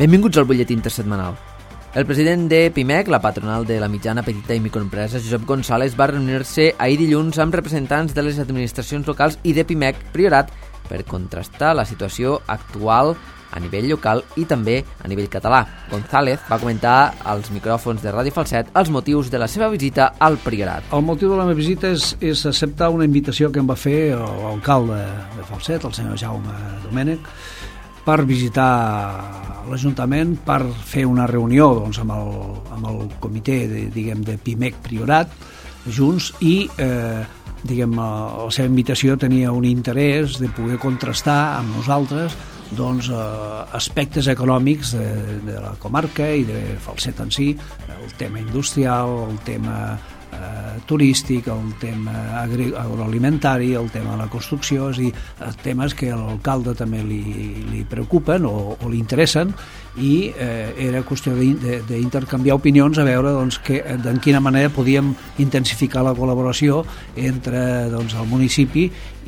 Benvinguts al butlletí intersetmanal. El president de PIMEC, la patronal de la mitjana, petita i microempresa, Josep González, va reunir-se ahir dilluns amb representants de les administracions locals i de PIMEC Priorat per contrastar la situació actual a nivell local i també a nivell català. González va comentar als micròfons de Ràdio Falset els motius de la seva visita al Priorat. El motiu de la meva visita és acceptar una invitació que em va fer l'alcalde de Falset, el senyor Jaume Domènech, per visitar l'Ajuntament, per fer una reunió amb el comitè de PIMEC Priorat junts i la seva invitació tenia un interès de poder contrastar amb nosaltres aspectes econòmics de la comarca i de Falset en si, el tema industrial, el tema turístic, el tema agroalimentari, el tema de la construcció, és a dir, temes que a l'alcalde també li preocupen o li interessen, i era qüestió d'intercanviar opinions a veure de quina manera podíem intensificar la col·laboració entre el municipi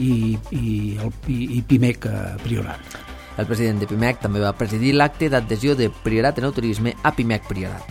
i PIMEC Priorat. El president de PIMEC també va presidir l'acte d'adhesió de Priorat en el turisme a PIMEC Priorat.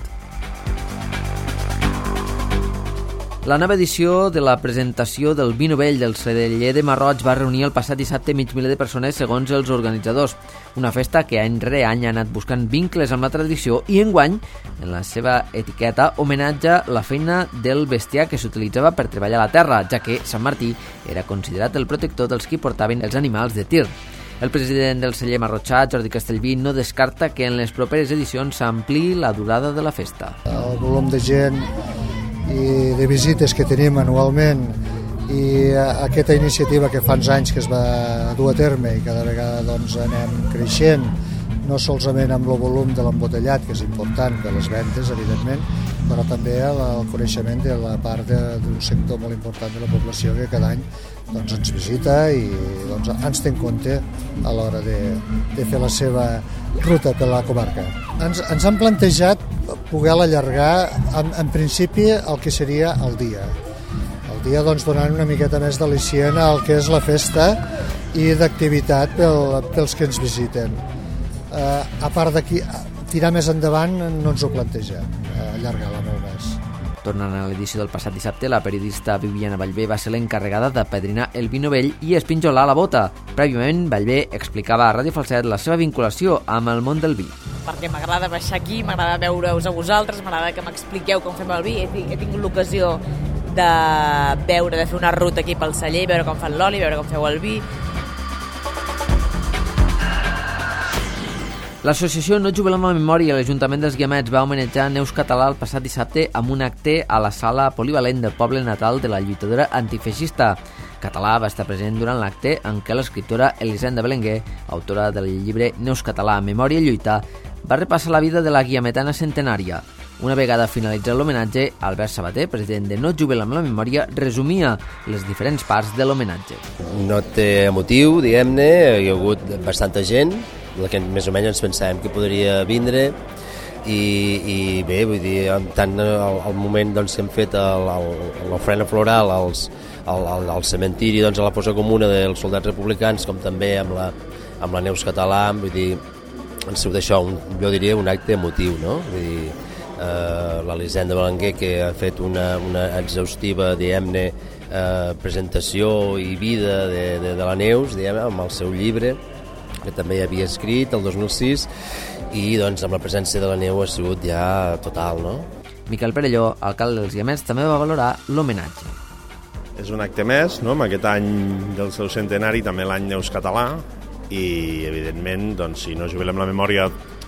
La nova edició de la presentació del vi novell del Cedeller de Marroig va reunir el passat dissabte mig miler de persones segons els organitzadors. Una festa que any rere any ha anat buscant vincles amb la tradició i enguany, en la seva etiqueta, homenatja la feina del bestiar que s'utilitzava per treballar la terra, ja que Sant Martí era considerat el protector dels qui portaven els animals de tir. El president del celler marrotxà, Jordi Castellví, no descarta que en les properes edicions s'ampliï la durada de la festa. El volum de gent i de visites que tenim anualment i aquesta iniciativa que fa uns anys que es va dur a terme i cada vegada anem creixent, no solament amb el volum de l'embotellat, que és important de les ventes, evidentment, però també el coneixement de la part d'un sector molt important de la població que cada any ens visita i ens té en compte a l'hora de fer la seva ruta per la comarca. Ens han plantejat poder allargar en principi el que seria el dia. El dia donant una miqueta més d'al·licient al que és la festa i d'activitat pels que ens visiten. A part d'aquí, tirar més endavant no ens ho plantegem, allargar-la molt més. Tornant a l'edició del passat dissabte, la periodista Viviana Vallvé va ser l'encarregada de padrinar el vi novell i espinjolar la bota. Prèviament, Vallvé explicava a Ràdio Falset la seva vinculació amb el món del vi. Perquè m'agrada baixar aquí, m'agrada veure-us a vosaltres, m'agrada que m'expliqueu com fem el vi. He tingut l'ocasió de fer una ruta aquí pel celler, veure com fan l'oli, veure com feu el vi. L'associació No Jubilem la Memòria i l'Ajuntament dels Guiamets va homenatjar Neus Català el passat dissabte amb un acte a la sala polivalent del poble natal de la lluitadora antifeixista. Català va estar present durant l'acte en què l'escriptora Elisenda Belenguer, autora del llibre Neus Català, Memòria i Lluita, va repassar la vida de la guiametana centenària. Una vegada finalitzat l'homenatge, Albert Sabater, president de No Jubilem la Memòria, resumia les diferents parts de l'homenatge. No té motiu, diguem-ne, hi ha hagut bastanta gent, la que més o menys ens pensàvem que podria vindre i bé, vull dir, tant al moment que hem fet l'ofrena floral al cementiri, a la fossa comuna dels soldats republicans, com també amb la Neus Català, vull dir, han sigut això, jo diria un acte emotiu, no? Vull dir, l'Elisenda Belenguer, que ha fet una exhaustiva, diguem-ne, presentació i vida de la Neus, diguem-ne, amb el seu llibre, que també havia escrit el 2006, i amb la presència de la neu ha sigut ja total, no? Miquel Perelló, alcalde dels Guiamets, també va valorar l'homenatge. És un acte més, no?, amb aquest any del seu centenari, també l'any Neus Català, i evidentment, si No Jubilem la Memòria,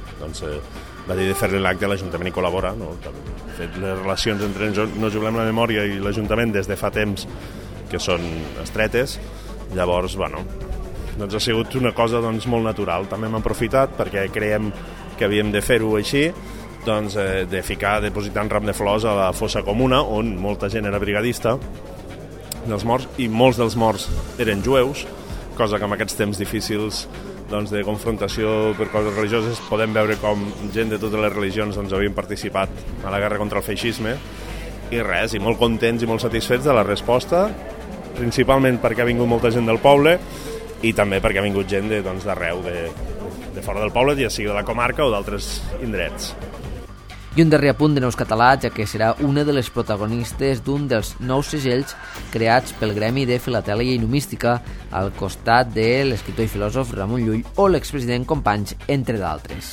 va dir de fer-li l'acte, l'Ajuntament hi col·labora, no? De fet, les relacions entre No Jubilem la Memòria i l'Ajuntament des de fa temps que són estretes, llavors, ha sigut una cosa molt natural. També hem aprofitat perquè creiem que havíem de fer-ho així, de depositar un ram de flors a la fossa comuna, on molta gent era brigadista dels morts, i molts dels morts eren jueus, cosa que en aquests temps difícils de confrontació per coses religioses podem veure com gent de totes les religions havien participat a la guerra contra el feixisme, i res, i molt contents i molt satisfets de la resposta, principalment perquè ha vingut molta gent del poble i també perquè ha vingut gent d'arreu, de fora del poble, ja sigui de la comarca o d'altres indrets. I un darrer apunt de Neus Català, ja que serà una de les protagonistes d'un dels nous segells creats pel Gremi de Filatèlia i Numística al costat de l'escriptor i filòsof Ramon Llull o l'expresident Companys, entre d'altres.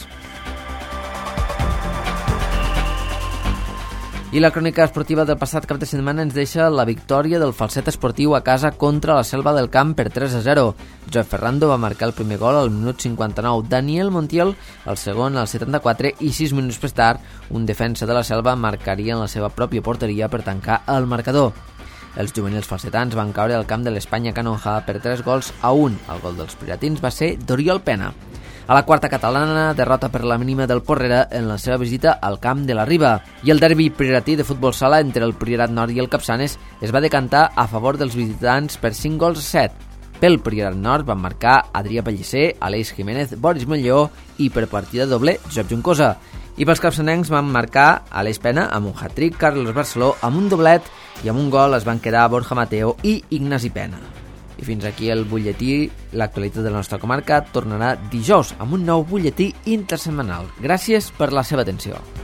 I la crònica esportiva del passat cap de setmana ens deixa la victòria del Falset esportiu a casa contra la Selva del Camp per 3-0. Josep Ferrando va marcar el primer gol al minut 59, Daniel Montiel el segon al 74 i 6 minuts més tard un defensa de la Selva marcaria en la seva pròpia porteria per tancar el marcador. Els juvenils falsetans van caure al camp de l'Espanya Canonja per 3-1. El gol dels piratins va ser d'Oriol Pena. A la quarta catalana, derrota per la mínima del Porrera en la seva visita al camp de la Riba. I el derbi prioratí de futbol sala entre el Priorat Nord i el Capçanes es va decantar a favor dels visitants per 5-7. Pel Priorat Nord van marcar Adrià Pellicer, Aleix Jiménez, Boris Molló i per partida doble Josep Juncosa. I pels capçanencs van marcar Aleix Pena amb un hat-trick, Carlos Barceló amb un doblet i amb un gol es van quedar Borja Mateo i Ignasi Pena. I fins aquí el butlletí. L'actualitat de la nostra comarca tornarà dijous amb un nou butlletí intersetmanal. Gràcies per la seva atenció.